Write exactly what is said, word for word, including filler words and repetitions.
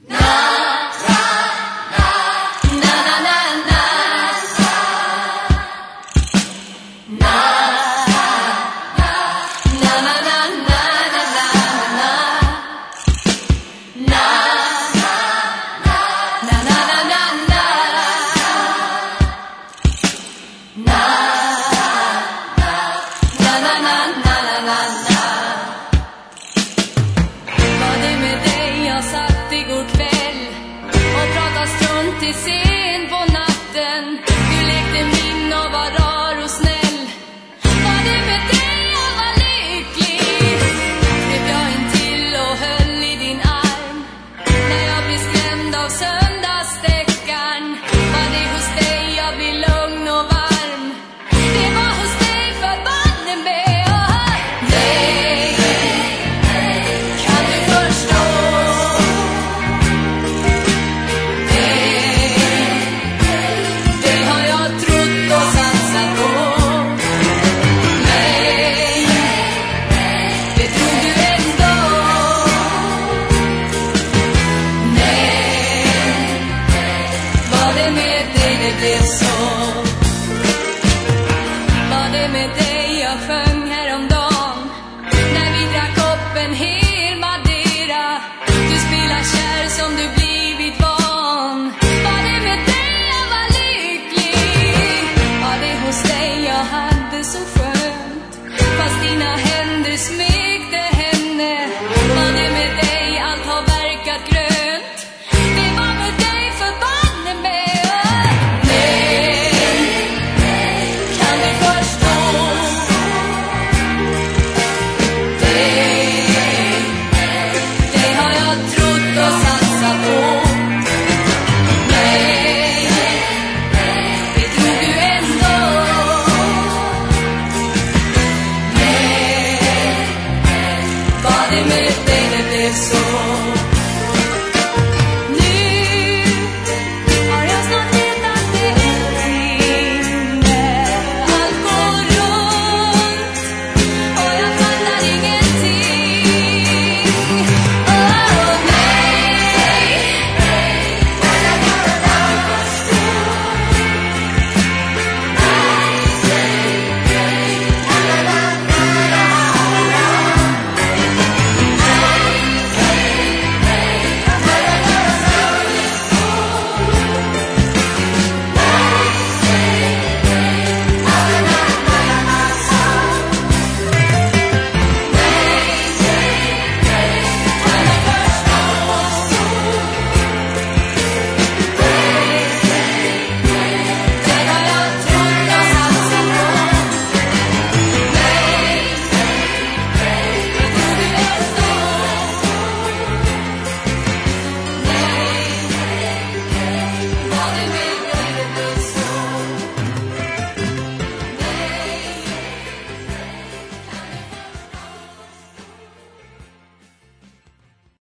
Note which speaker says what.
Speaker 1: Till sen på natten. Du lekte min och var rar och snäll. Var det med dig jag var lycklig? Blev jag in till och höll i din arm. När jag blev skrämd av söndagsstäckaren. Var det hos dig jag blev lugn och varm. Det var hos dig förbanden med. Oh, nej, kan du förstå? Var det med dig jag sjöng häromdagen? När vi drack upp en hel Madeira. Du spelar kär som du blir.